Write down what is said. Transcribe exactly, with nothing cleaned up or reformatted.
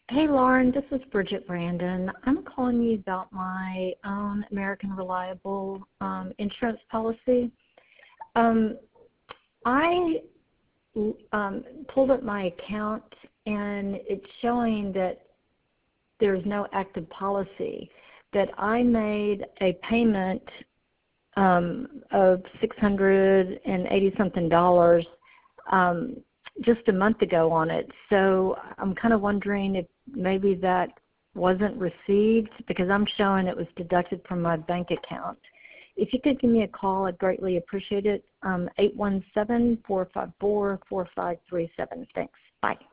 Hey, Lauren, this is Bridget Brandon. I'm calling you about my own American Reliable um, insurance policy. Um, I um, pulled up my account, and it's showing that there's no active policy, that I made a payment um, of six hundred eighty something dollars um, just a month ago on it. So I'm kind of wondering if maybe that wasn't received, because I'm showing it was deducted from my bank account. If you could give me a call, I'd greatly appreciate it. Um, eight one seven, four five four, four five three seven. Thanks. Bye.